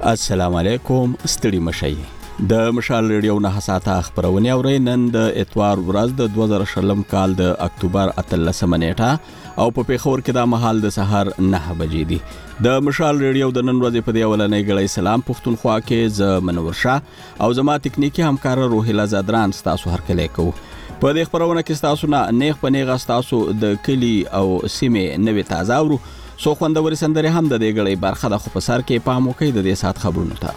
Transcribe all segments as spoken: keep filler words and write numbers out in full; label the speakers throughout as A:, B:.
A: السلام علیکم. ستړي مشئ. د مشال ریډیو نه ساته خبرونه اوري. نن د اتوار ورځ د دوه زره شلم کال د اکتوبر اتلسمه نیټه او په پیښور کې د مهال د سحر نه بجې دي. د مشال ریډیو د نن ورځې په دی ولنې غړې سلام پښتونخوا کې ز منور شاه او زما تکنیکی همکار روحیلا زادران تاسو هر کله کو. په دې خبرونه کې تاسو نه نیغ په نیغه تاسو د کلی او سیمه نوې تازه ورو سو خوندوري سندره هم د دې غړې برخه د خو په سر کې پام وکړئ د دې سات خبرونو ته.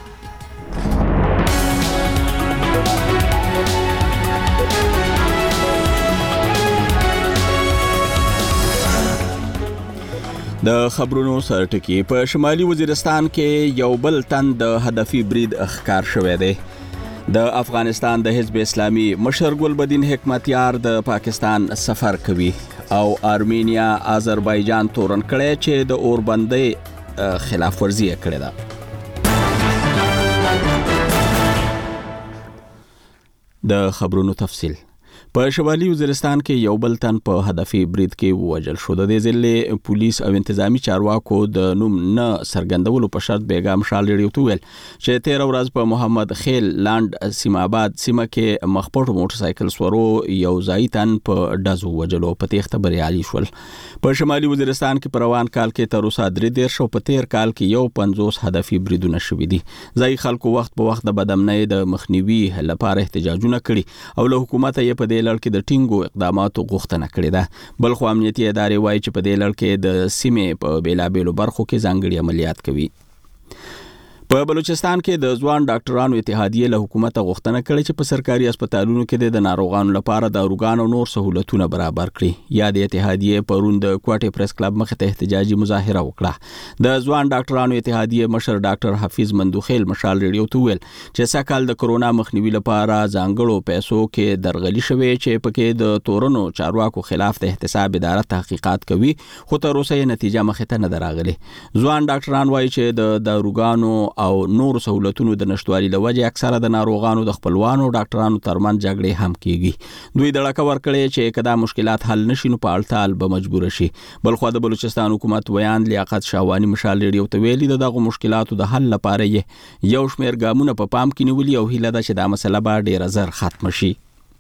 A: د خبرونو سرټکی په شمالي وزیرستان کې یو بل تن د هدفي برید اخکار شوی دی. د افغانستان د حزب اسلامي مشر ګلبدین حکمتیار د پاکستان سفر کوي او آرمینیا آذربایجان تورن کړي چې د اوربندۍ خلاف ورزي کړې ده. د خبرونو تفصیل په شمالي وزیرستان کې یو بل تن په هدفي برید کې ووجل شو. د دې ځلې پولیس او انتظامی چارواکو د نوم نه سرګندولو په شرط بیګام شال ریډیو ته ویل چې تیر ورځ په محمد خیل لاند سیمه آباد سیمه کې مخپټ موټر سایکل سورو یو ځای تن په ډزو وجلو په تخته بریالي شول. په شمالي وزیرستان کې په روان کال کې تر اوسه درې دېرش او په تیر کال کې یو پنځوس هدفي بریدونه شوي دي. ځای خلکو وخت په وخت د بدامنۍ د مخنیوي لپاره احتجاجونه کړي او له حکومت یې په دې لړ کې د ټینګو اقداماتو غوښتنه کړې ده. بل خو امنیتي ادارې وایي چې په دې لړ کې د سیمې په بیلابېلو برخو کې ځانګړي عملیات کوي. په بلوچستان کې د ځوان ډاکټرانو اتحادیه له حکومت غوښتنه کړې چې په سرکاري هسپتالونو کې د ناروغانو لپاره د داروګان او نور سہولتونه برابر کړي. یا د اتحادیه پرون د کوټې پریس کلب مخ ته احتجاجي مظاهره وکړه. د ځوان ډاکټرانو اتحادیه مشر ډاکټر حفیظ مندوخیل مشال ریډیو ته ویل چې سکهال د کرونا مخنیوي لپاره ځانګړو پیسو کې درغلي شوې چې پکې د تورنو چارواکو خلاف د احتساب اداره تحقیقات کوي خو تر اوسه یې نتیجه مخ ته نه دراغلي. ځوان ډاکټران وایي چې د داروګانو او نور سہولتونو د نشټوالي لوجه اکثره د ناروغانو د خپلوانو ډاکټرانو ترمن جګړې هم کیږي. دوی د لکه ورکړې چې کدا مشکلات حل نشي نو په اړتال به مجبور شي. بلخو د بلوچستان حکومت ویان لیاقت شاوانی مشال ریډیو ته ویلي دغه مشکلاتو د حل لپاره یو شمېر ګامونه په پام کې نیولي او هیله ده چې دا مسله به ډیره زر ختم شي.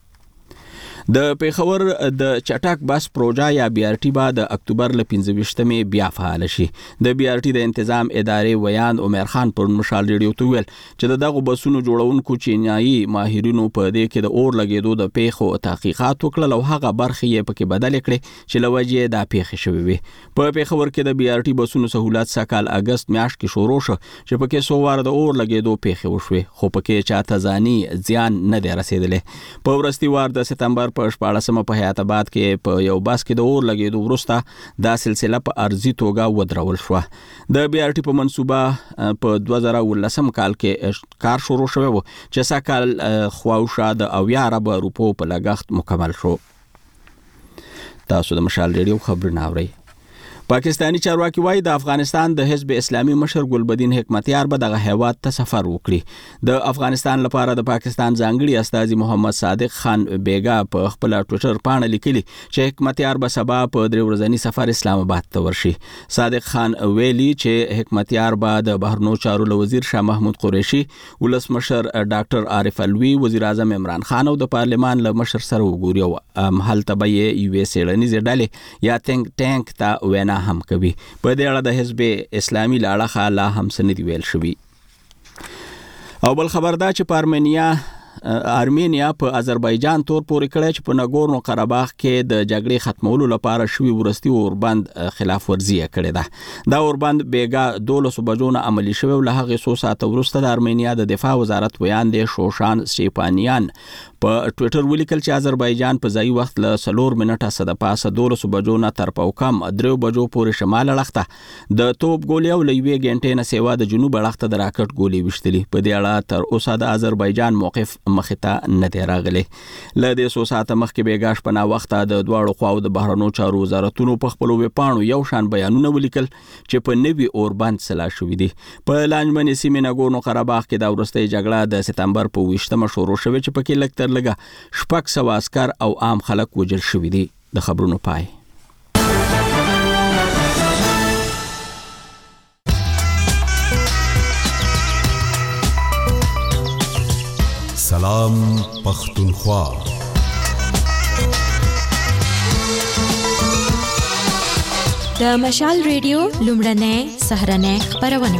A: د پیښور د چټک بس پروژه یا بي ار ټي با د اکتوبر ل پنځه ویشتمې بیا فعال شي. د بي ار ټي د تنظیم ادارې ویان عمر خان پر مشال ریډیو ته ویل چې دغه بسونو جوړونکو چینایي ماهرینو په دې کې د اور لګیدو د پیښو تحقیقات وکړل او هغه برخې یې پکې بدل کړې چې لوجه د پیښې شوې وي. په پیښور کې د بي ار ټي بسونو سہولت سکهال اگست میاشت کې شروع شو چې پکې سو وار د اور لګیدو پیښې وشوي خو پکې چاته ځاني زیان نه دی رسیدلې. په ورستي وار د سپتمبر په شپاړسمه په حیات آباد کې په یو باس کې د اور لګیدو وروسته دا سلسله په ارزي توګه ودرول شو. د بي ار ټي په منصوبه په دوه زره ولسم کال کې کار شروع شوی و چې سکهال خواوشا د اویا ارب روپو په لګښت مکمل شو. تاسو د مشال ریډیو خبرونه اورئ. پاکستانی چارواکي وایي د افغانستان د حزب اسلامي مشر ګلبدین حکمتیار به دغه هیواد ته سفر وکړي. د افغانستان لپاره د پاکستان ځانګړي استازي محمد صادق خان بیگا په خپل ټوئیټر باندې لیکلي چې حکمتیار به سبا په درې ورځنی سفر اسلام آباد ته ورشي. صادق خان ویلي چې حکمتیار به د بهرنیو چارو وزیر شاه محمود قریشي، ولسمشر ډاکټر عارف الوی، وزیر اعظم عمران خان او د پارلمان له مشر سره وګوري او هلته به یې یو سیړنیزه ډلې یا تنک ټانک ته وینا هم کوي. په دې اړه د حزب اسلامي لاړه لا هم سندې ویل شوی. او بل خبردار چې په ارمینیا آرمینیا په آذربایجان تور پورې کړی چې په ناګورنو قرهباغ کې د جګړې ختمولو لپاره شوی ورستي اوربند خلاف ورزي کړې ده. دا اوربند بیګا دولسو بجو نه عملی شوی او له هغې څو ساعته وروسته د ارمینیا د دفاع وزارت ویان دی شوشان سټیپانیان په ټوئیټر ولیکل چې آذربایجان په ځای وخت له څلور منټه سره پاسه دولسو بجو نه تر پاوکم درو بجو پورې شمال اړخته د توپ ګولې او لوي غنټې نه سیوا د جنوب اړخته د راکټ ګولې وشتلې. په دې اړه تر اوسه د آذربایجان موقف مخته نه دی راغلی. له دې څو ساعته مخکې بیګاش په نا وخت د دواړو خواو د بهرنیو چارو وزارتونو په خپل ویبپاڼو یو شان بیانونه ولیکل چې په نوي اوربند سلا شوې دي. په لانجمن سیمې ناګورنو قرهباغ کې د ورستۍ جګړه د سپتمبر په ویشتمه شروع شوه چې پکې لکتر لګه شپږ سوه عسکر او عام خلک وژل شوي دي. د خبرونو پای.
B: سلام پښتونخوا.
C: د مشال ریډیو لومړنۍ سهرنۍ خبرونه.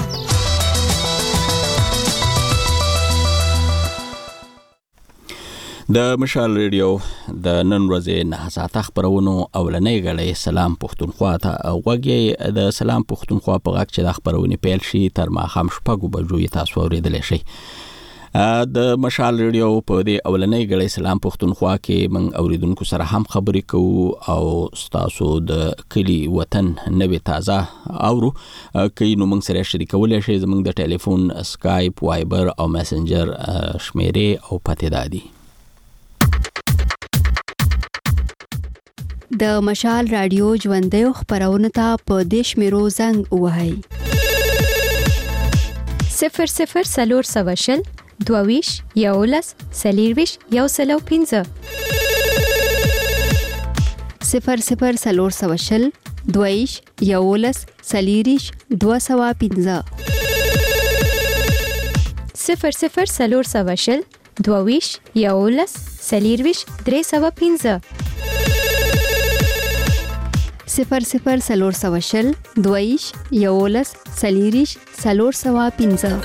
A: د مشال ریډیو د نن ورځې نه ساعته خبرونو اولنۍ غړې سلام پښتونخوا ته غوږی. د سلام پښتونخوا په غږ چې د خبرونې پیل شي تر ماښام شپږو بجو یې تاسو اورېدلی شئ. د مشال ریډیو په دې اولنۍ غړې سلام پښتونخوا کې موږ اوریدونکو سره هم خبرې کوو او تاسو د کلی وطن نوې تازه اورو کوي نو موږ سره شریکولی شئ. زموږ د ټلیفون، اسکایپ، وایبر او میسنجر شمیرې او پتې دادي.
D: د مشال رادیو ژوندۍ خبرونه ته په دیش میرو زنګ وهاي
C: صفر صفر سلور سوشل دوویش یولس سلیرویش یو سلو پینزه
D: صفر صفر سلور سوشل دوویش یولس سلیریش دو سوا پینزه
C: صفر صفر سلور سوشل دوویش یولس سلیرویش درې سوا پینزه
D: صفر صفر سلور سوشل دویش یولس سلیریش سلور سوا پینزه.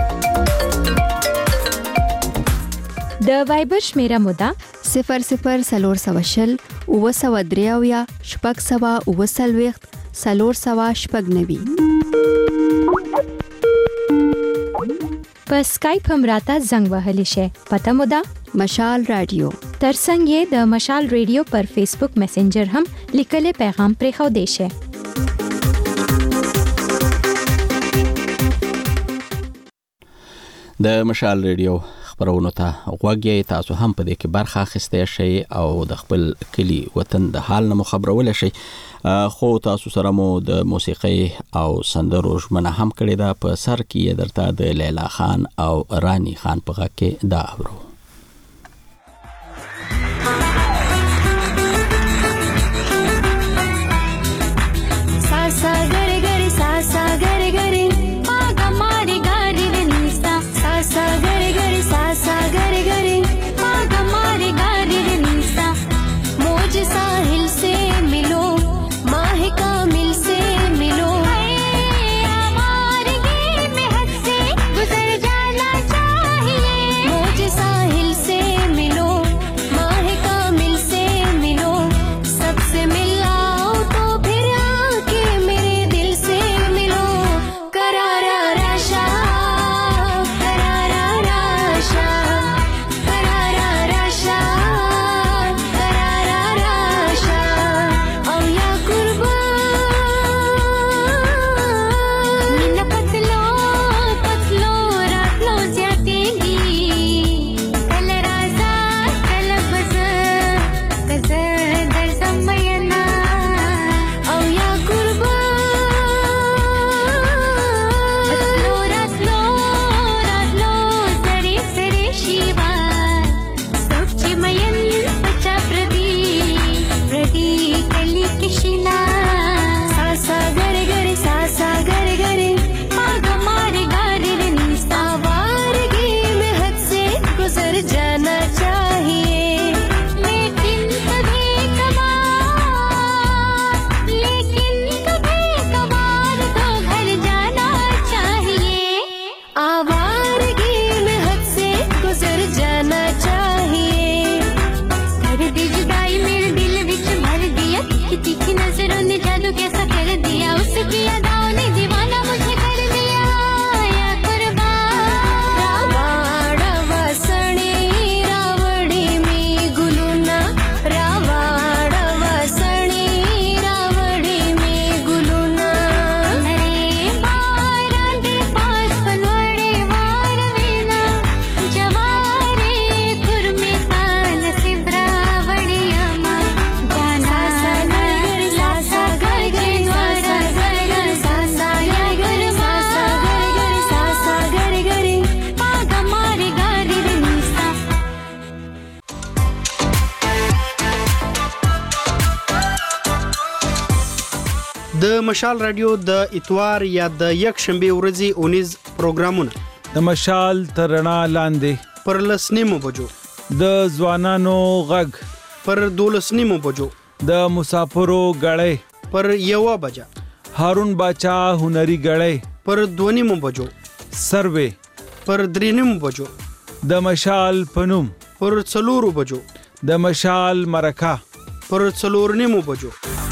C: د وایبر شمیره مودا
D: صفر صفر سلور سوشل اوه سوا دریاویا شپږ سوا اوه سلویخت سلور سوا شپږ نوي.
C: په سکایپ هم راته زنګ وهلی شي. پته مودا
D: مشال رادیو.
C: ترڅنګ یې د مشال ریډیو پر فیسبوک میسنجر هم لیکلي پیغام پرې خو دی شي.
A: د مشال ریډیو خبرونو ته غوږی. تاسو هم په دې کې برخه اخیستی شئ او د خپل کلی وطن د حال نه مو خبرولی شئ. خو تاسو سره مو د موسیقۍ او سندرو ژمنه هم کړې ده. په سر کې یې درته د لیلا خان او رانی خان په غږ کې دا اورو.
E: د مشال رادیو د اتوار یا د یک شنبه ورځې اونیز پروګرامونه
F: د مشال ترنا لاندې
E: پر لس نیمو بجو،
F: د ځوانانو غږ
E: پر دولس نیمو بجو،
F: د مسافرو غړی
E: پر یوه بجه،
F: هارون باچا هنري غړی
E: پر دو نیمو بجو،
F: سروې
E: پر درې نیمو بجو،
F: د مشال پنوم
E: پر څلورو بجو،
F: د مشال مرکه
E: پر څلور نیمو بجو.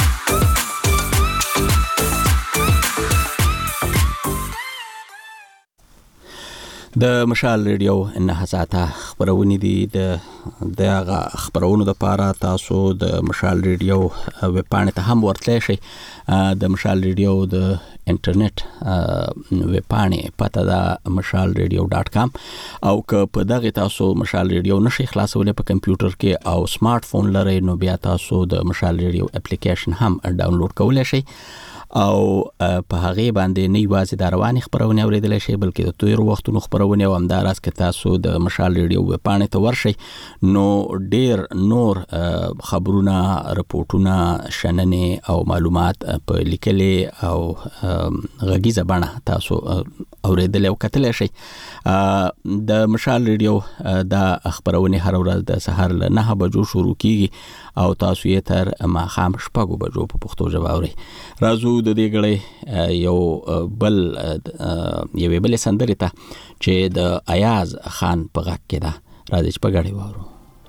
A: د مشال ریډیو نه ساته خبرونه دي د دغه خبرونو د پاره تاسو د مشال ریډیو ویب پاڼې ته هم ورتلی شئ. د مشال ریډیو د انټرنیټ ویب پاڼې پته ده مشال ریډیو ډاټ کام، او که په دغه تاسو مشال ریډیو نشئ خلاصولی په کمپیوټر کې او سمارټ فون لرئ نو بیا تاسو د مشال ریډیو اپلیکیشن هم ډاونلوډ کولی شئ او په هغه باندې نه یوازې د رواني خبرونه اوریدل شي بلکې د تیر وختونو خبرونه او همداراز که تاسو د مشال ریډیو ویب پاڼې ته ورشئ نو ډیر نور خبرونه، رپورټونه، شننې او معلومات په لیکلې او غږیزه بڼه تاسو اوریدل او کتلی شئ. د مشال ریډیو د خبرونه هر ورځ د سهار له نه بجو شروع کیږي او تاسو یې تر ماښام شپږو بجو په پښتو ژبه اورئ. راځو د دې غړې یو بل یوې بلې سندرې ته چې د ایاز خان په غږ کې ده، راځئ چې په ګډه واورو.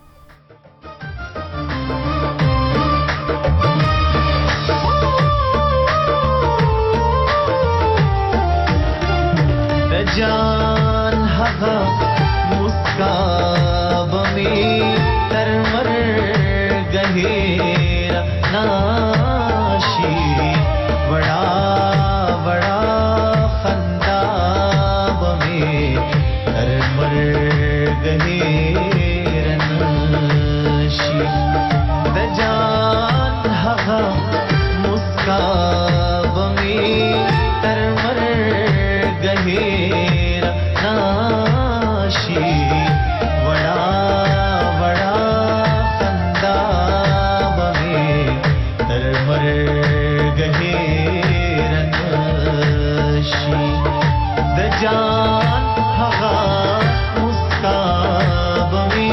G: جان هغه مسکا بمي تر مرګ هیر ناشي، بڑا بڑا خندا بمي تر مرګ هیر ناشي. د جان هغه مسکا بمي تر مرګ هیر ناشي، بڑا بڑا خندا بمي تر مرګ هیر ناشي. د جان هغه مسکا بمي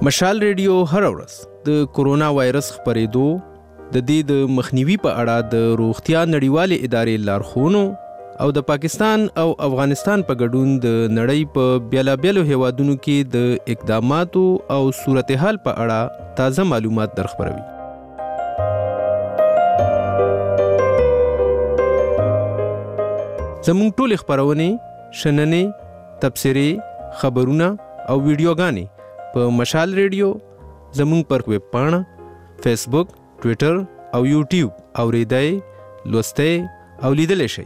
H: مشال ریډیو هر ورځ د کورونا وایرس خپرېدو د دې د مخنیوي په اړه د روغتیا نړیوالې ادارې لارښوونو او د پاکستان او افغانستان په ګډون د نړۍ په بیلابیلو هیوادونو کې د اقداماتو او صورتحال په اړه تازه معلومات درخبروي. زموږ ټول خبرونه، شننې، تبصرې، خبرونه او ویډیوګانې په مشال ریډیو، زموږ پر ویب پاڼه، فیسبوک، ټویټر او یوټیوب اوریدای، لوستای او لیدلی شئ.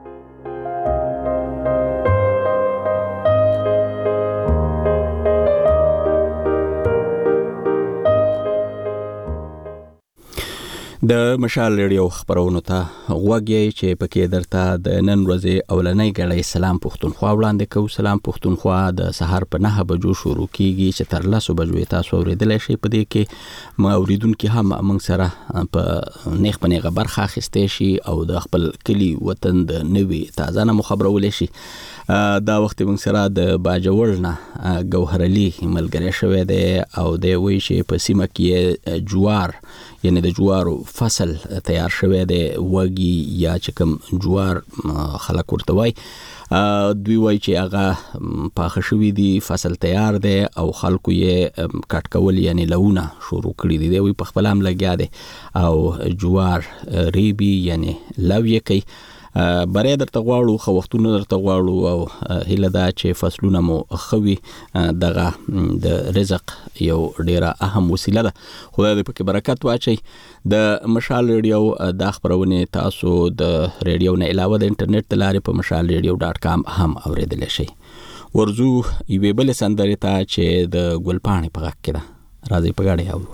A: د مشال ریډیو خبرونو ته غوږ یې چې پکې درته د نن ورځې اولنۍ ګړۍ سلام پښتونخوا وړاندې کوو. سلام پښتونخوا د سهار په نهه بجو شروع کیږي چې تر لسو بجو تاسو اوریدلی شئ. په دې کې ما اوریدونکي هم موږ سره په نیغ په نیغه برخه اخیستی شي او د خپل کلي وطن د نوي تازه نه مو خبرولی شي. دا وخت موږ سره د باجوړ نه ګوهر علي ملګری شوی دی او دی وایي چې په سیمه کې جوار یعنی د جوارو فصل تیار شوی دی، وږي یا چې کوم جوار خلک ورته وایي. دوی وایي چې هغه پاخه شوي دي، فصل تیار دی او خلکو یې کټ کول یعنی لونه شروع کړي دي. دی وایي په خپل هم لګیا دی او جوار ریبي یعنی لو یې کوي. برای درته غواړو، خو وختونه درته غواړو او هیله ده چې فصلونه مو ښه وي. دغه د رزق یو ډیره اهم وسیله ده. خدای دې پکې برکت واچي. د مشال ریډیو دا خبرونه تاسو د ریډیو نه علاوه د انټرنیټ د لارې په مشال ریډیو ډاټ کام هم اوریدلی شئ. ورځو یوې بلې سندرې ته چې د ګلپاڼې په غږ کې ده. راځئ په ګډه اورو.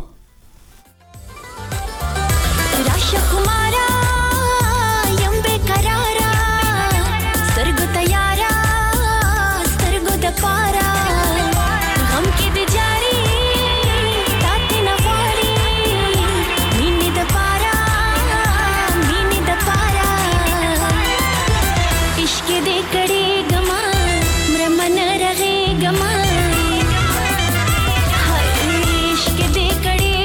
I: इश्क दे कड़े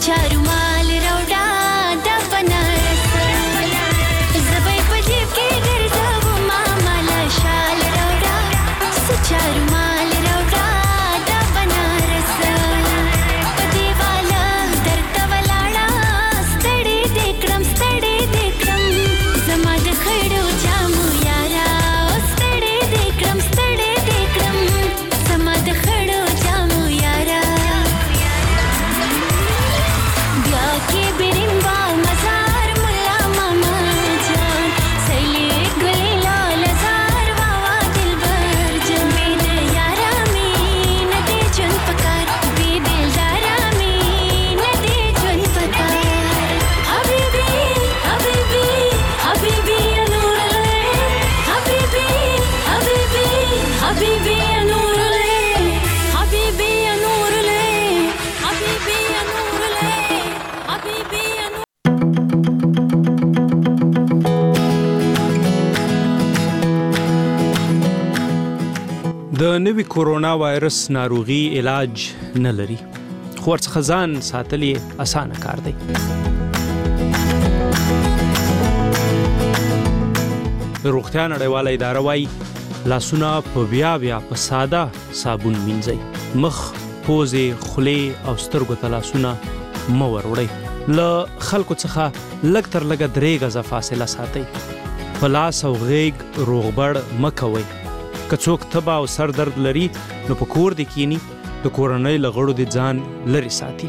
I: سچا رومال روډا د بنارس زبې په جیب کې ګرځاو ما مال شال روډا سچا رومال روډا د بنارس په دیواله درته ولاړه ستړي دې کړم ستړي دې کړم زما د خړو جامو یارا ستړي دې کړم ستړي دې کړم زما د خړو جامو یارا بیا کې برنګا مزار مولا ماما جان سلی ګل لال زار واوا دلبر جان بید یارا مين دې جون پکار بی دلدارا مين دې جون پکار حبيبي حبيبي حبيبي يا نور العين حبيبي حبيبي حبيبي يا نور العين حبيبي يا نور العين حبيبي يا نور العين حبيبي يا نور
J: د نوي کورونا وایرس ناروغي علاج نه لري خو ورڅخه ځان ساتل یې اسانه کار دی. روغتیا نړیواله اداره وایي لاسونه په بیا بیا په ساده صابون مینځئ. مخ، پوزې، خولې او سترګو ته لاسونه مه وروړئ. له خلکو څخه لږ تر لږه درې غزه فاصله ساتئ. په لاس او غیږ روغبړ مه کوئ. که څوک تبه او سر درد لري نو په کور دې کینی د کورنۍ له غړو دې ځان لرې ساتي.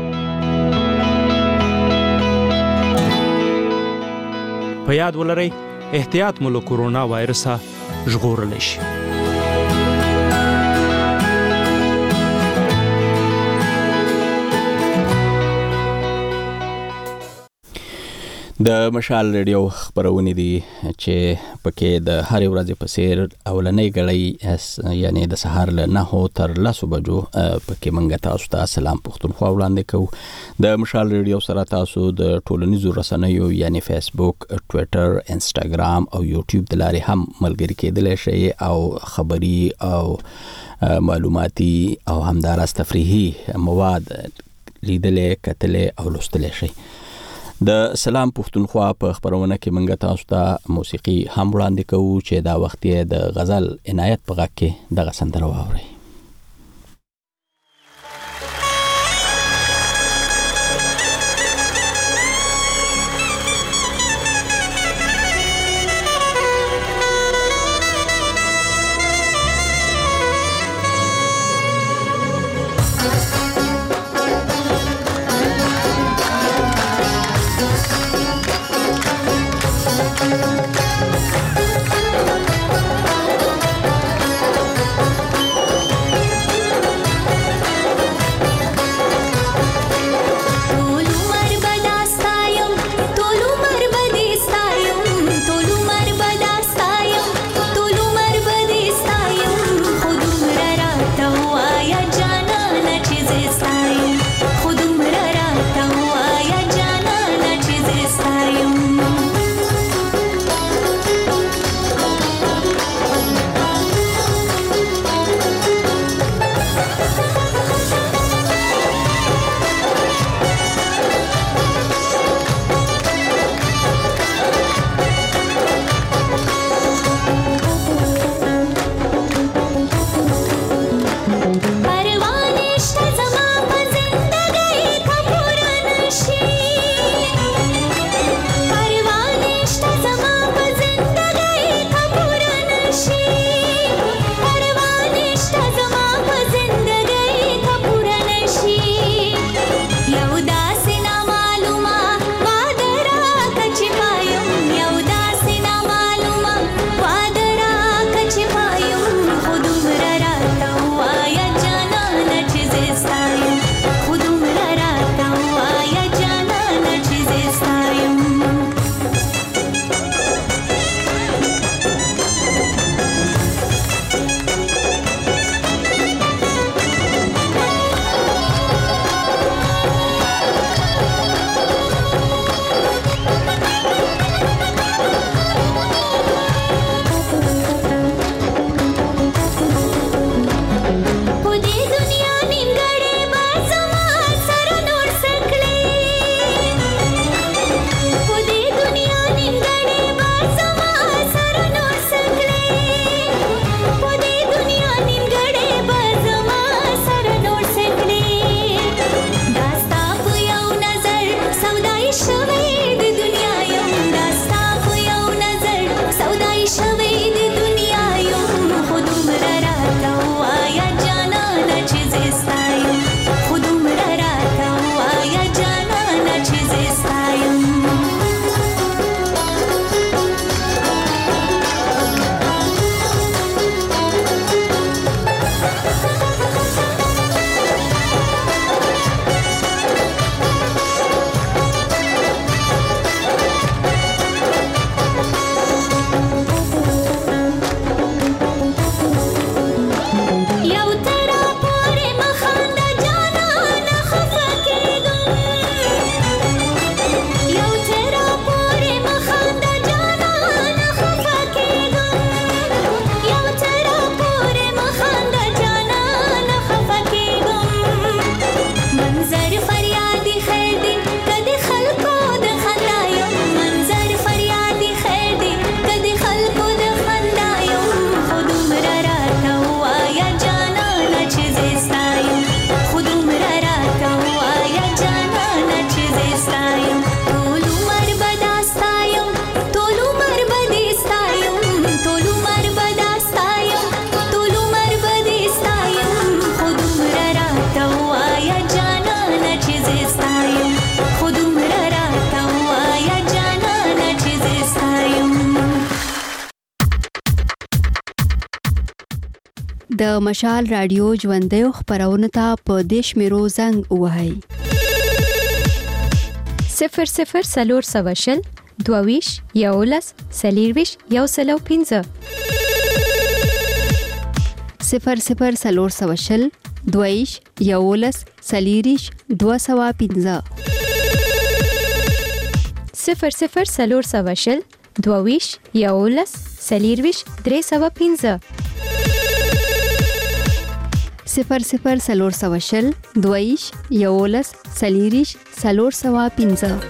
J: په یاد ولرئ احتیاط مو له کورونا وایرسه ژغورلی شي.
A: د مشال ریډیو خبرونه دي چې پکې د هرې ورځې په څیر اولنۍ غړۍ یعنی د سهار له نهو تر لسو بجو پکې منګه تاسو ته سلام پښتونخوا وړاندې کوو. د مشال ریډیو سره تاسو د ټولنیزو رسنیو یعنی فیسبوک، ټویټر، انسټاګرام او یوټیوب د لارې هم ملګري کېدلی شئ او خبري او معلوماتي او همداراز تفریحي مواد لیدلې، کتلې او لوستلی شئ. د سلام پښتونخوا په خبرونه کې منګه تاسو ته موسیقي هم وړاندې کوو چې دا وخت یې د غزل عنایت په غږ کې دغه سندره واورئ.
D: د مشال رادیو ژوندۍ خبرونه ته په دیش میرو زنګ وهاي
C: صفر صفر سلور سواشل دوویش یولس سلیرویش یو سلو پینزه
D: صفر صفر سلور سواشل دوویش یولس سلیریش دو سوا پینزه
C: صفر صفر سلور سواشل دوویش یولس سلیرویش درې سوا پینزه
D: صفر صفر سلور سواشل دوویش یولس سلیریش سلور سوا پینزه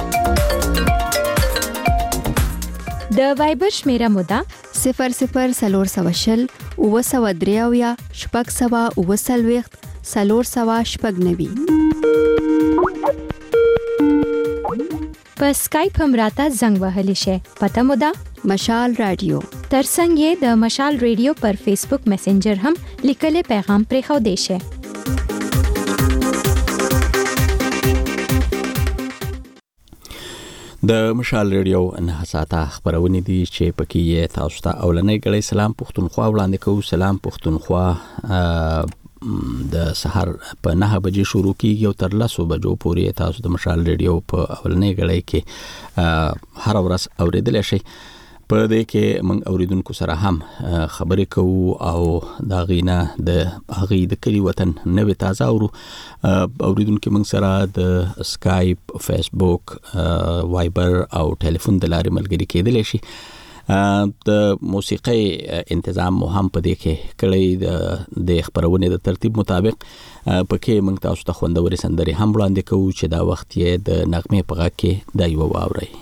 C: د وایبر شمیره مودا
D: صفر صفر سلور سواشل اوه سوه درې اویا شپږ سوه اوه څلوېښت څلور سوه شپږ نوي
C: په سکایپ هم راته زنګ وهلی شي. پته مو ده
D: مشال رادیو.
C: ترڅنګ یې د مشال رادیو پر فیسبوک میسنجر هم لیکلي پیغام پرېښودی شي.
A: د مشال رادیو نه ساته خبرونه دي چې پکې یې تاسو ته اولنۍ غړي سلام پښتونخوا وړاندې کوو. سلام پښتونخوا د سحر په نه بجې شروع کیږي او تر لسو بجو پورې تاسو د مشال رادیو په اولنۍ غړي کې هر ورځ اوریدل شي. په دې کې موږ اوریدونکو سره هم خبرې کوو او دا غینا د هغې د کلی وطن نوې تازه اورو. اوریدونکو موږ سره د سکایپ، فیسبوک، وایبر او ټلیفون د لارې ملګري کېدلی شي. د موسیقۍ انتظام مو هم په دې کې کړی د خبرونې د ترتیب مطابق. پکې موږ تاسو ته خوندورې سندرې هم وړاندې کوو چې دا وخت یې د نغمې په غږ کې دا یوه واورئ.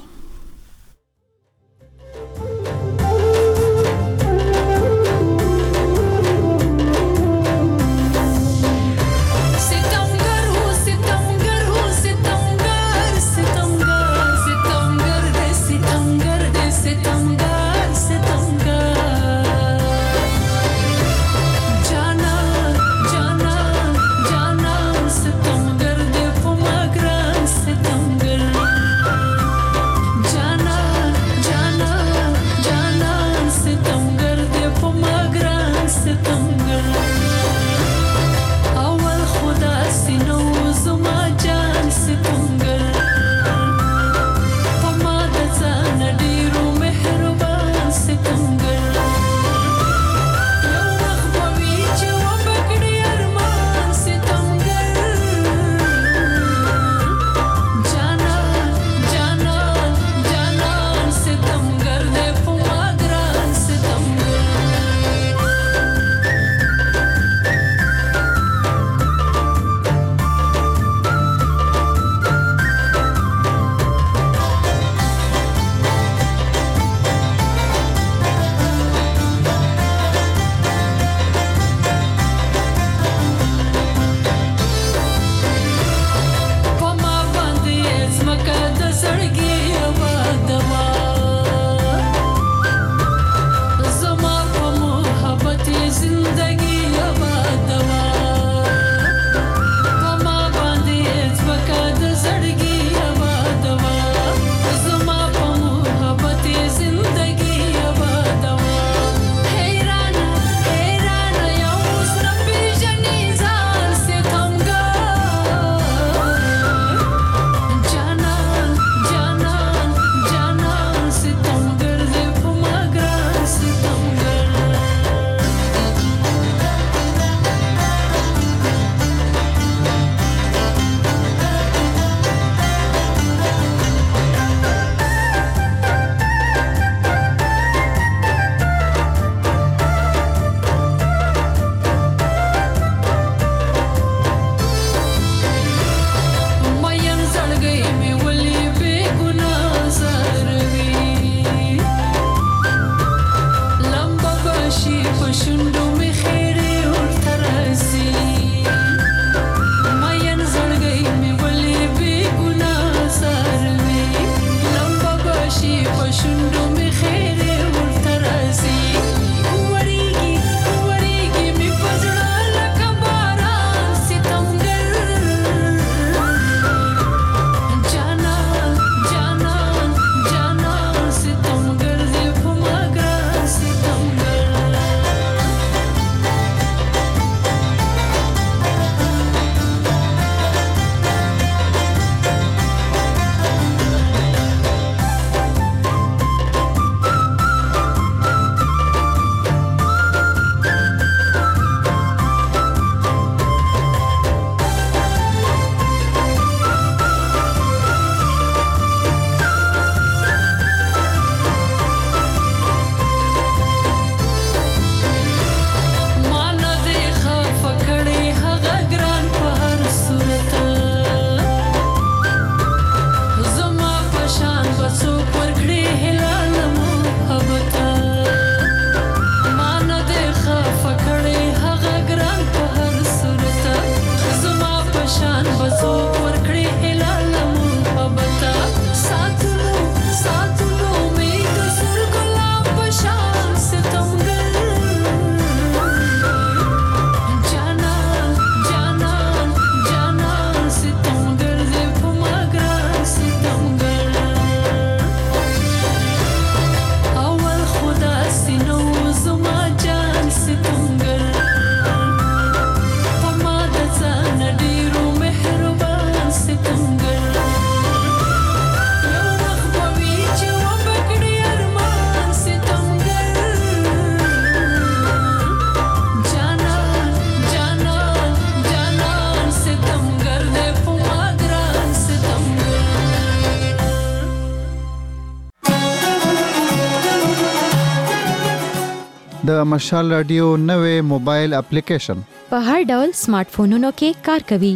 K: د مشال رادیو نوې موبایل اپلیکیشن
C: په هر ډول سمارټ فونونو کې کار کوي.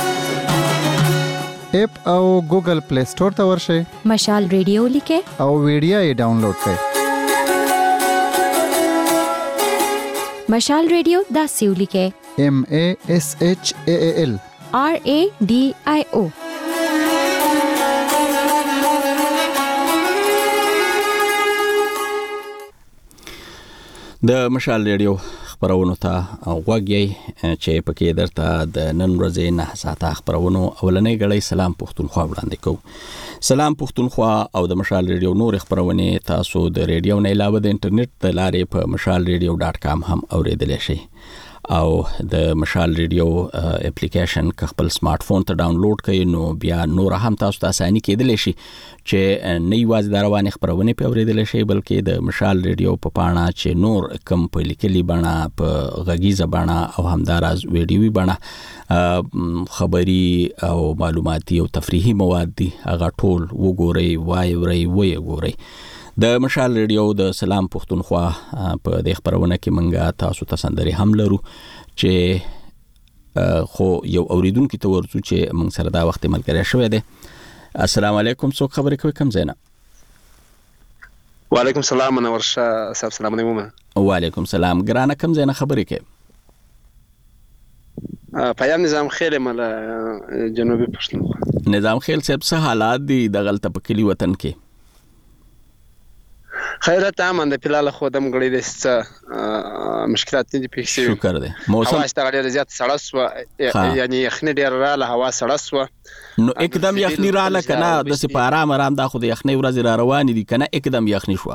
K: اپ او ګوګل پلی سٹور ته ورشئ.
C: مشال ریډیو لیکه
K: او ویډیو یې ډاونلوډ کړئ.
C: مشال ریډیو داسې ولیکه:
K: M A S H A A L
C: R A D I O.
A: د مشال ریډیو خبرونو ته غوږی چې پکې درته د نن ورځې نه ساعته خبرونو اولنې غړې سلام پښتونخوا وړاندې کوم. سلام پښتونخوا او د مشال ریډیو نور خبرونه تاسو د ریډیو نه علاوه د انټرنیټ د لارې په مشال ریډیو ډاټ کام هم اوریدلی شئ او د مشال ریډیو اپلیکیشن که خپل سمارټ فون ته ډاونلوډ کړئ نو بیا نور هم تاسو ته اساني کېدلی شي چې نه یوازې د روانې خبرونه په اوریدلی شئ بلکې د مشال ریډیو په پاڼه چې نور کم په لیکلي بڼه په غږیزه بڼه او همداراز ویډیوي بڼه خبري او معلوماتي او تفریحي مواد دي هغه ټول وګورئ وایورئ ویې ګورئ. د مشال ریډیو د سلام پښتونخوا په دې خبرونه کې منګه تاسو ته سندري هم لرو چې خو یو اوریدونکو ته ورڅو چې موږ سره دا وخت ملګری شوی دی. السلام علیکم، څوک خبرې کوي؟ کوم ځای نه؟
L: وعلیکم السلام منور شاه صاحب، سلام علیکم.
A: وعلیکم السلام ګرانه، کوم ځای نه خبرې کوي؟
L: پیام نظام خیل مله جنوبي پښتونخوا.
A: نظام خیل صاحب څه حالات دي دغلته په کلی وطن کې؟
L: خیرت امن د پلاله خو دم غړي د څه مشکلات دي پېښ شي.
A: شکر دی. موسم
L: هوا ستاره ډیره زیات سړه سو، یعنی یخني ډیره رااله، هوا سړه سو
A: نو एकदम یخني رااله کنه د سپاره مرام دا خو د یخني ورځ را روان دي کنه एकदम یخني شو.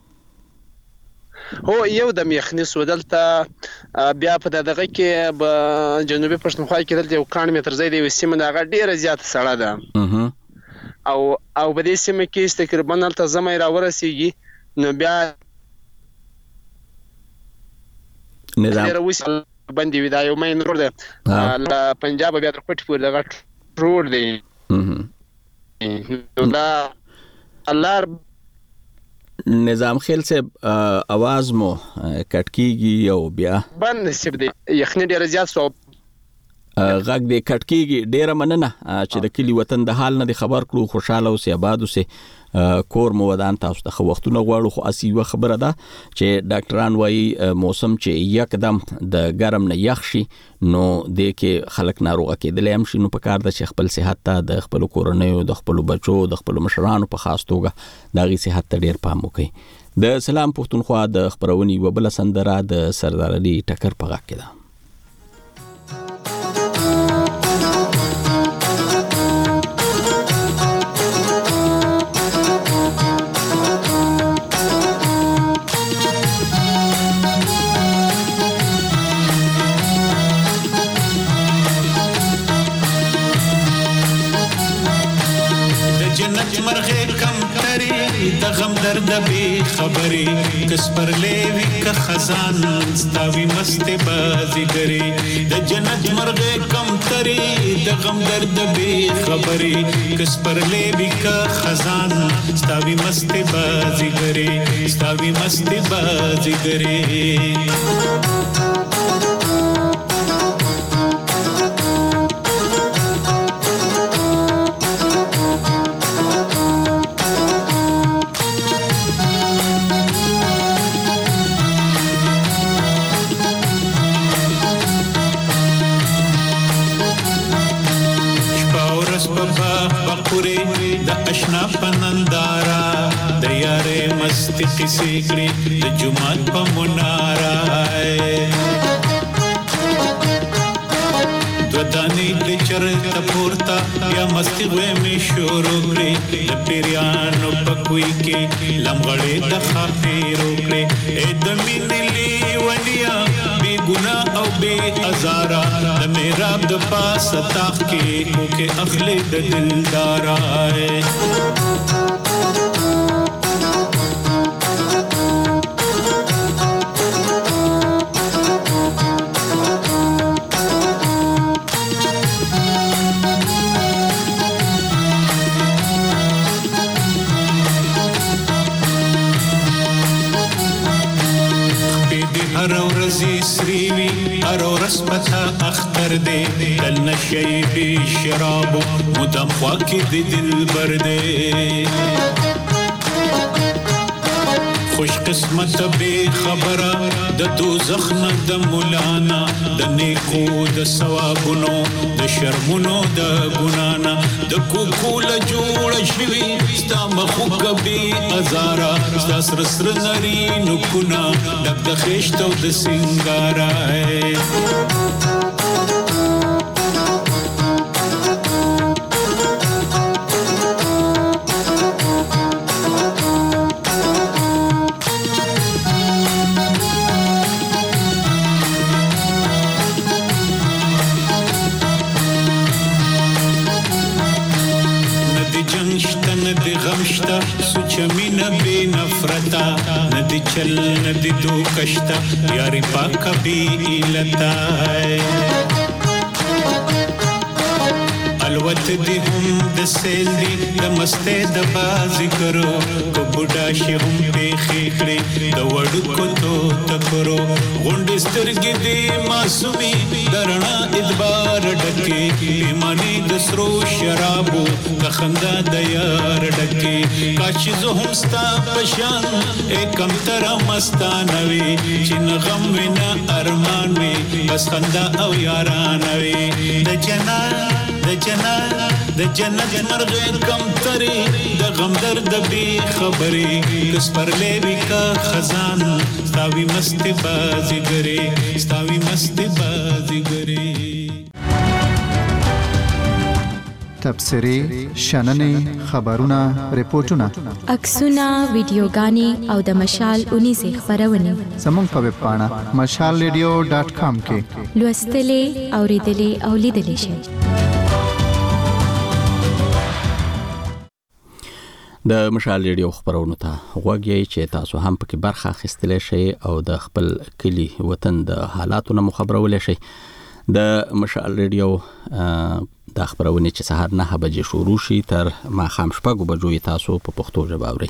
L: هو یو د یخني سو دلته بیا په دغه کې په جنوبي پښتونخوا کې دلته یو کان متر زیات دی سیمه دا ډیره زیات سړه ده او او په دې سیمه کې تقریبا تل زمای را ورسیږي نو بیا
A: نظام
L: روس باندې ودا یو مې نور ده لا پنجاب بیا تر پټ پور دغه روډ دی نو دا الله
A: نظام خیل سے आवाज مو کټکیږي او بیا
L: باندې سب دی یخنی ډیر زیات سو
A: غږ دې کټکیږي. ډیره مننه چې د کلی وطن د حال نه خبر کړو. خوشاله اوسئ، آباد اوسئ، کور مو ودان. تاسو ته خو وختونه غواړو خو اسی یو خبره ده چې ډاکټران وایي موسم چې یکدم د ګرم نه یخ شي نو د کې خلک ناروغه کېدلی هم شي. نو په کار ده چې خپل صحت ته د خپل کورنیو د خپل بچو د خپل مشرانو په خاص توګه د غي صحت ته ډیر پام وکړي. د سلام پښتونخوا د خبرونې وبله سندره د سردار علي ټکر په غږ کې ده.
M: د غم درد به خبري کس پر لیوی کا خزان ستاوی مست بازیګری د جنت مرغه کم تری د غم درد به خبري کس پر لیوی کا خزان ستاوی مست بازیګری ستاوی مست بازیګری. اشنا پنندارا د یارې مستی قصې کړې د جمعات په منارا دودانی د چرته پورتا یا مستی وې می شروع کړې د پیرانو په کوی کې لمغړې د خاطر وکړې اې د مینلې ونیا بی ګناه او بی ازارا د میراب د پاس تاخ کې کو کې اخلي د دلدارا هر ورځ سری وی هر ورځ پتا اختر دې دل نشي به شراب مدام خوا کې د دلبر دې خوش قسمت به خبره د دوزخ نه د مولانا د نیکو د ثوابونو د شرمونو د ګنانا د کوکول جوړ شوی ستا مخو کبي ازارا ستا سر سر نری نکونه دک د خشتو د سنگارا چمینا بے نفرتا ندی چل ندی دو کشتا یاری پاک بھی لتا الوت دی هم د سیل دی د مسته د بازی کرو کو بوډا شي هم په خېخړې د وړو کو تو تکرو غونډ سترګې دی معصومي درنا ادبار ډکه ایمانی د سرو شرابو د خندا د یار ډکه کاش زه هم ستا پشان ایکم تر مستانوي چې غم وینا ارمان وي بس خندا او یاران وي د جنان د جنت د جنت مرغ کم تری د غم درد بی خبری کس پر لیوی کا خزان ستاوی مست بازیگری ستاوی مست بازیگری
K: تبصری شننې خبرونه ریپورتونه
C: عکسونه ویډیوګانې او د مشال اونې زی خبرونه
K: زموږ په ویب پاڼه مشال ریډیو ډاٹ کام کې
C: لوستلې اوریدلې او لیدلې شئ.
A: د مشال ریډیو خبرونه ته غوږی چې تاسو هم پکې برخه اخیستلی شئ او د خپل کلی وطن د حالاتو نه خبرولای شئ. د مشال ریډیو د خبرونه چې سهار نه بجې شروع شي تر ماښام شپږو بجو تاسو په پښتو ژبه اورئ.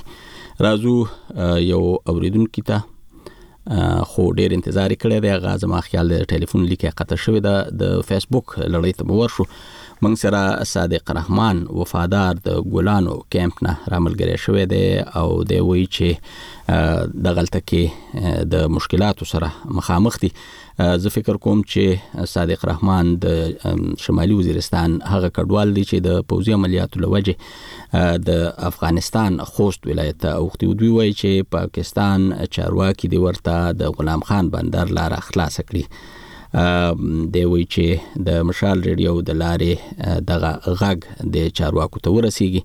A: راځو یو اوریدونکو ته خو ډیر انتظار کړی دی. هغه زما خیال د ټلیفون لیکه قطع شوی ده. د فیسبوک لړۍ ته ورشو موږ سره صادق رحمان وفادار د ګلانو کیمپ نه راملګری شوی دی او دی وایي چې د غلطه کې د مشکلاتو سره مخامخ دي. زه فکر کوم چې صادق رحمان د شمالي وزیرستان هغه کډوال دی چې د پوځي عملیاتو لوجه د افغانستان خوست ولایت ته اوښتي. دوی وایي چې پاکستان چارواکي دی ورته د غلام خان بندر لاره خلاص کړي. دی وایي چې د مشال ریډیو د لارې دغه غږ د چارواکو ته ورسیږي.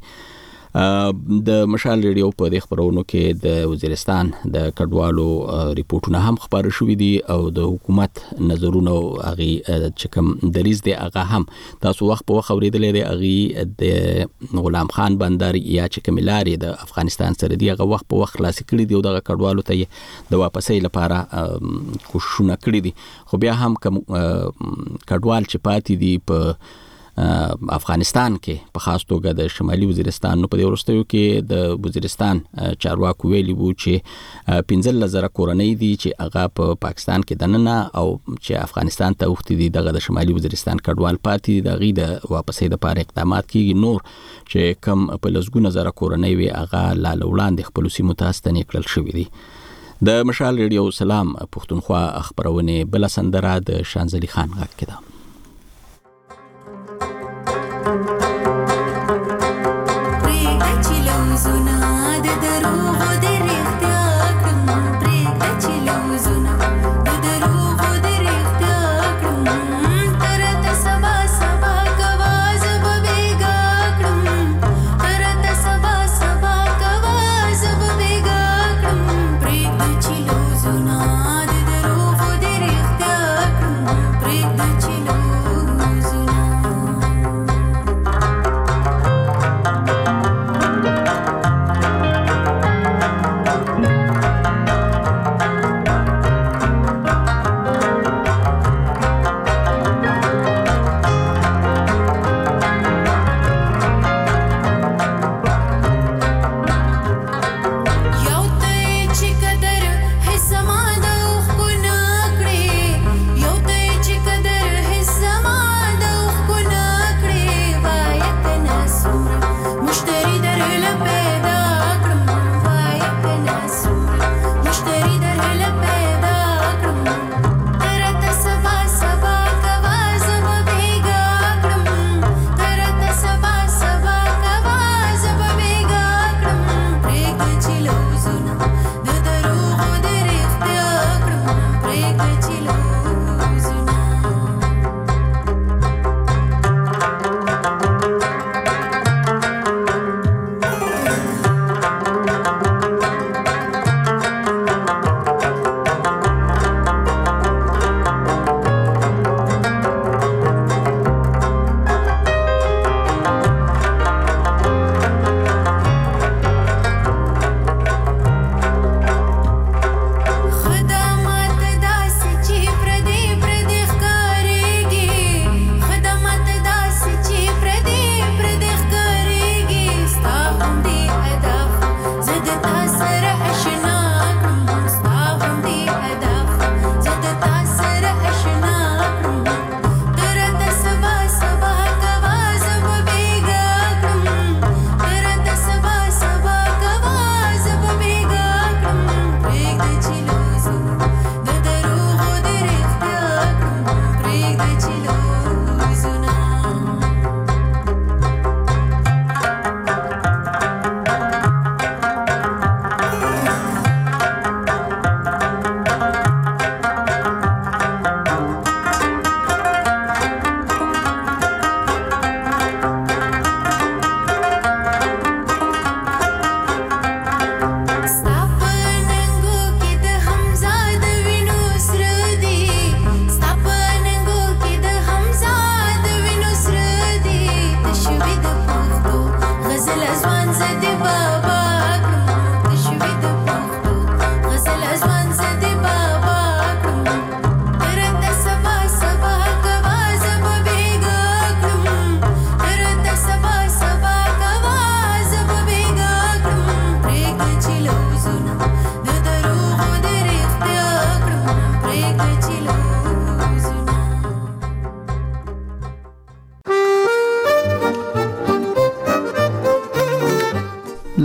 A: د مشال ریډیو په دې خبرونو کې د وزیرستان د کډوالو ریپورتونه هم خبر شوي دي او د حکومت نظرونه هغه چې کوم دریز دی هغه هم تاسو وخت په وخت اوریدلې دی. هغه د غلام خان بندر یا چې کوم لارې د افغانستان سره دی هغه وخت په وخت خلاص کړي دي او دغه کډوالو ته د واپسۍ لپاره کوششونه کړي دي. خو بیا هم کوم کډوال چې پاتې دي په افغانستان کې په خاص توګه د شمالي وزیرستان نو په دې ورستیو کې د وزیرستان چارواکو ویلي وو چې پنځه زره کورنۍ دي چې هغه په پا پاکستان کې دننه او چې افغانستان ته وختي دي دغه د شمالي وزیرستان کډوال پاتې د غي د واپسې د پاره اقدامات کیږي. نور چې کم په لسګونه زره کورنۍ وي هغه لا وړاندې خپل سیمو ته ستنې کړل شوې دي. د مشال ریډیو سلام پښتونخوا خبرونه بل سندره د شانزلي خان غږ کړه.
I: Chilo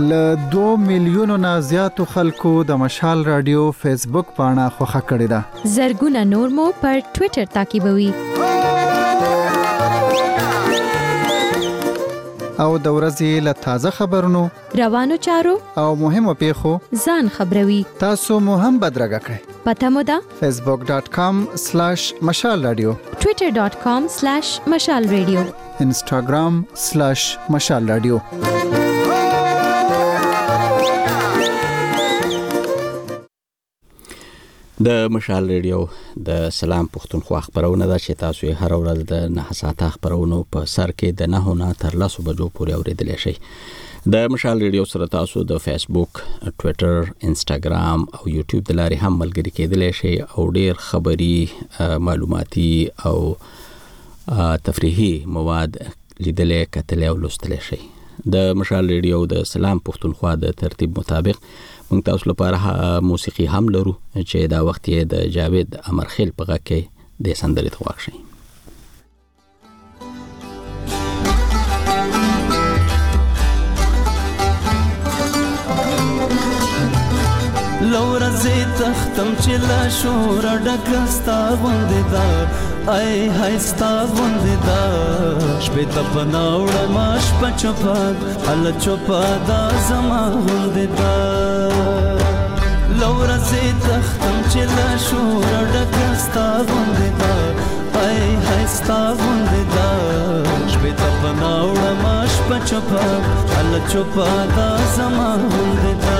K: ل دوه میلیونو نه زیاتو خلکو د مشال رادیو فیسبوک پاڼه خوښه کړې ده.
C: زرګونه نور مو پر ټوئیټر تعقیبوي.
K: او د ورځې له تازه خبرونو،
C: روانو چارو
K: او مهمو پیښو
C: ځان خبروي.
K: تاسو مو هم بدرګه کړئ.
C: پته مو ده
K: فیسبوک ډاٹ کام سلیش مشال رادیو،
C: ټوئیټر ډاٹ کام سلیش مشال رادیو،
K: انسټاګرام سلیش مشال رادیو.
A: د مشال ریډیو د سلام پښتونخوا خبرونه ده چې تاسو یې هر ورځ د نه ساعته خبرونو په سر کې د نه نه تر لسو بجو پورې اوریدلی شئ. د مشال ریډیو سره تاسو د فیسبوک، ټوئیټر، انسټاګرام او یوټیوب د لارې هم ملګري کېدلی شئ او ډیر خبري، معلوماتي او تفریحي مواد لیدلی، کتلی او لوستلی شئ. د مشال ریډیو د سلام پښتونخوا د ترتیب مطابق موږ تاسو لپاره موسیقي هم لرو چې دا وخت یې د جاوید امرخیل په غږ کې د سندرې ته واخلئ.
G: لورځې تختم چې لا شور ډکستا غوندې دا، ای هاي ستا غوندې دا، شپې ته پناوړه ما شپه چوپه هله چوپه دا زما غوندې دا. لورځې تختم چې لا شور ډکستا غوندې دا، ای هاي ستا غوندې دا، شپې ته پناوړه ما شپه چوپه هله چوپه دا زما غوندې دا.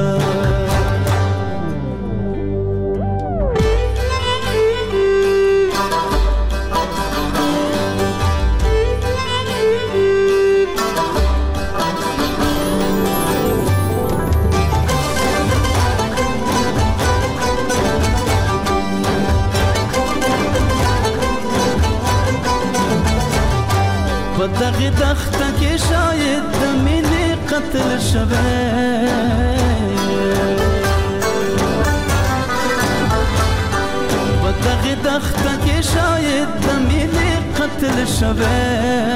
G: دغه دخته کې شاید د مینې قتل شوی، په دغه دخته کې شاید د مینې قتل شوی،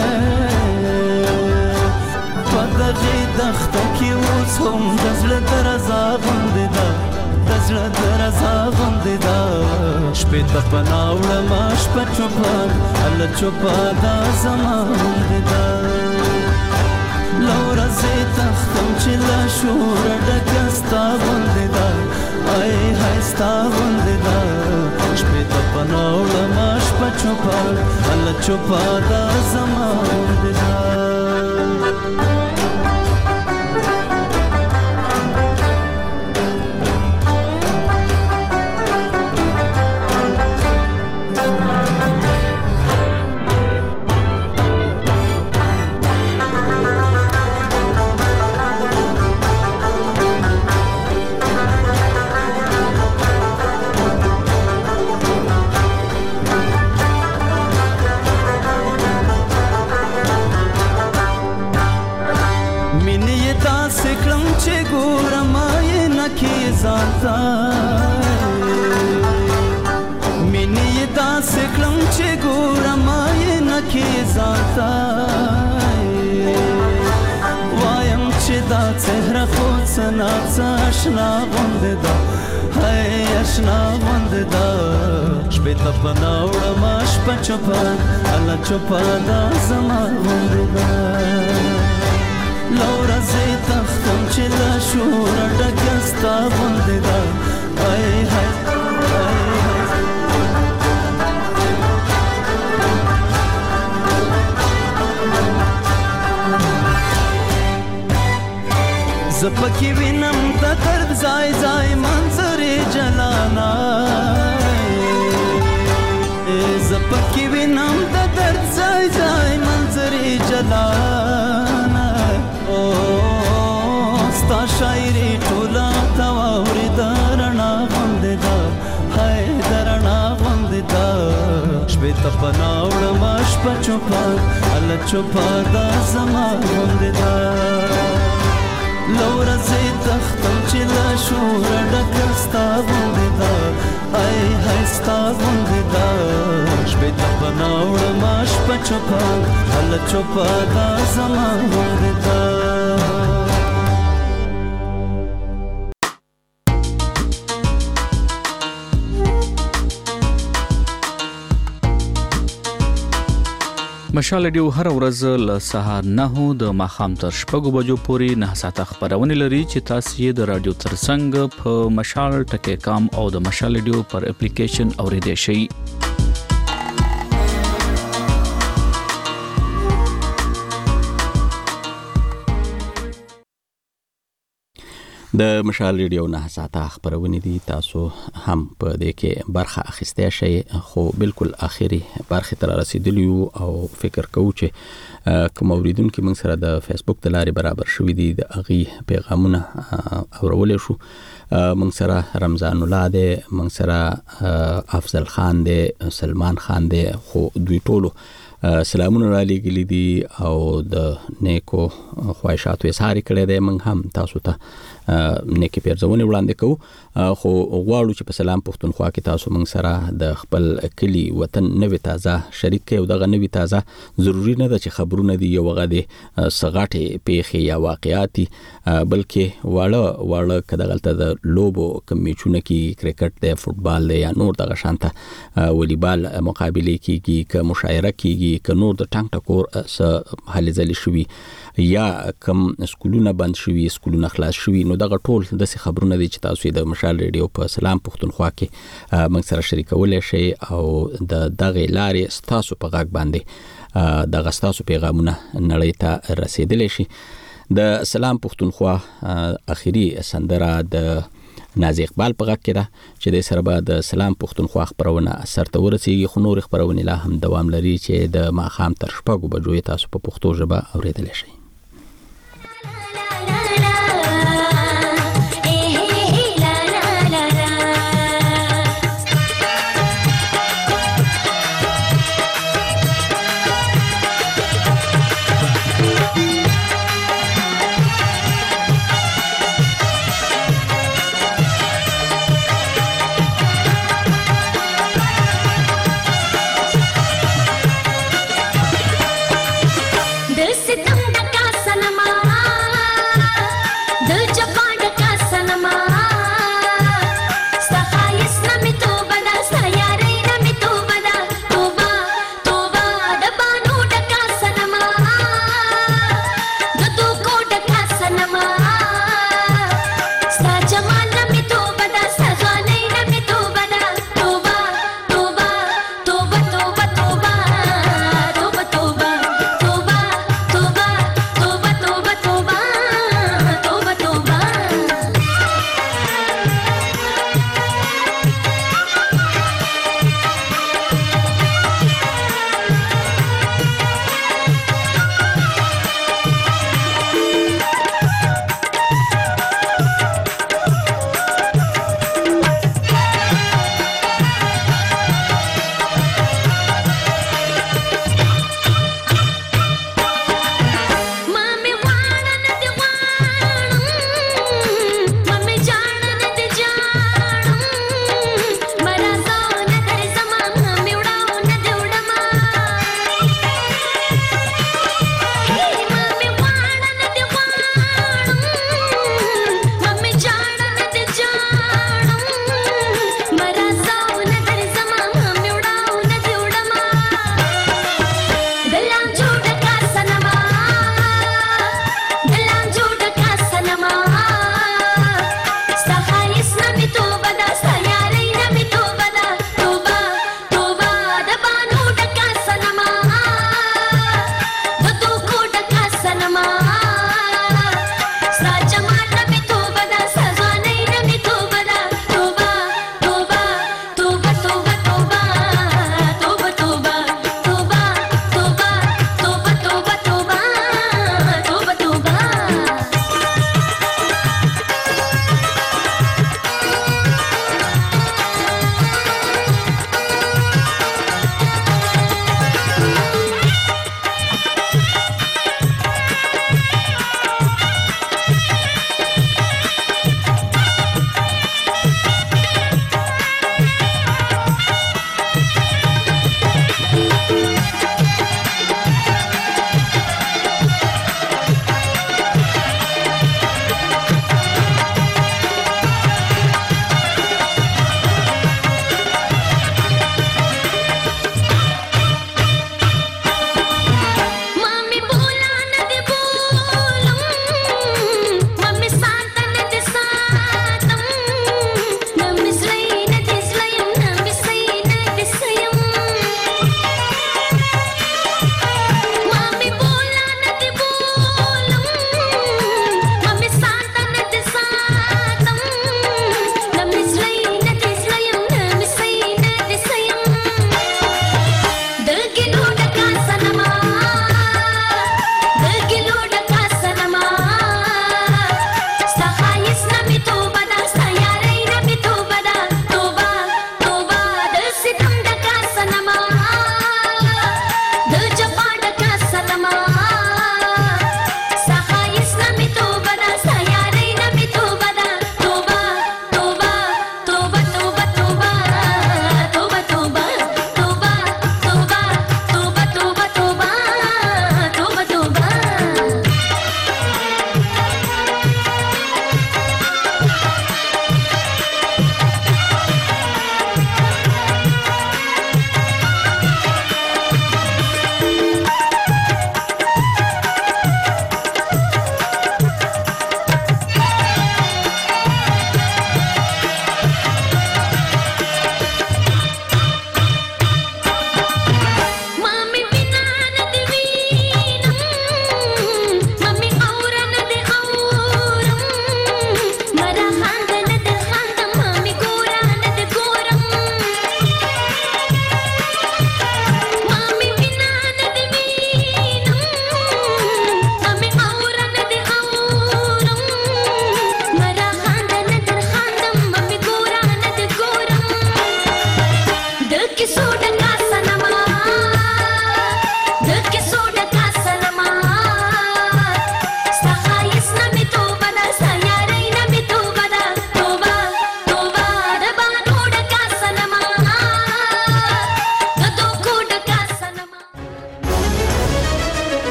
G: په دغه دخته کې اوس هم د زړه درزا غوندې ده، د زړه درزا غوندې ده، شپې ته پناه وړمه شپه چوپه هله چوپه دا زما غوندې ده. له ورځې تختم چې له شوره ډکه ستا غوندې ده، ای هاي ستا غوندې ده، شپې ته پناه وړمه شپه چوپه هله چوپه دا زما غوندې ده. مینې داسې کړم چې ګورم یې نه کې ځانته، وایم چې دا څهره خو څه ناڅه اشنا غوندې ده، هی اشنا غوندې ده، شپې ته پناه وړمه شپه چوپه هله چوپه دا زما غوندې ده. له ورځې تختم چې له شوره ډکه ستا غوندې ده، ای هاي زه پکې وینم د درد ځای ځای منظرې جلانا، زه پکې وینم د درد ځای ځای منظرې جلانا، ستا شاعري ټوله ته واورېده رڼا غوندې ده، هی د رڼا غوندې ده، شپې ته پناه وړمه شپه چوپه هله چوپه دا زما غوندې ده. له ورځې تختم چې له شوره ډکه ستا غوندې ده، ای هی ستا غوندې ده، شپې ته پناه وړمه شپه چوپه هله چوپه دا زما غوندې ده.
N: مشال رادیو هر ورځ له سهار نه د ماښام تر شپږو بجو پورې نه ساعته خبرونه لري چې تاسو یې د رادیو ترڅنګ په مشال ټکی کام او د مشال رادیو پر اپلیکیشن اوریدئ شئ.
A: د مشال ریډیو نه ساعته خبرونه دي، تاسو هم په دې کې برخه اخیسته شئ، خو بالکل اخیری برخه تر رسیدلی او فکر کوو چې کوم اوریدونکو موږ سره د فیسبوک د لارې برابر شوې دي د اغي پیغامونه اورولې شو. موږ سره رمضان الله دی، موږ سره افضل خان دی، سلمان خان دی، خو دوی ټولو سلامونه را لېږلي دي او د نیکو خواهشاتو اظهار کړی دی. موږ هم تاسو ته نیکی پیرزونه وړاندې کوو، خو غواړو چې په سلام پښتونخوا کې تاسو موږ سره د خپل کلی وطن نوې تازه شریک کړئ او دغه نوې تازه ضروری نه ده چې خبرونه دي یو هغه د سغاټې پیښې یا واقعاتي، بلکې واړه واړه که دغلته د لوبو کوم میچونه کې کرکټ دی، فوټبال دی یا نور دغه شانته والیبال مقابلې کېږي، که مشاعره کېږي، که نور د ټنګ ټکور څه هلې ځلې شوي یا کم سکولونه بند شوي، سکولونه خلاص شوي، نو دغه ټول داسې خبرونه دي چې تاسو د مشال ریډیو په سلام پښتونخوا کې موږ سره شریکولی شئ او د دغه لارې ستاسو په غږ باندې دغه ستاسو پیغامونه نړۍ ته رسیدلی شي. د سلام پښتونخوا اخیری سندره د نازي اقبال په غږ کې ده چې د سره به د سلام پښتونخوا خبرونه سرته ورسیږي، خو نور خبرونه لا هم دوام لري چې د ماښام تر شپږو بجو تاسو په پښتو ژبه اوریدلی شئ.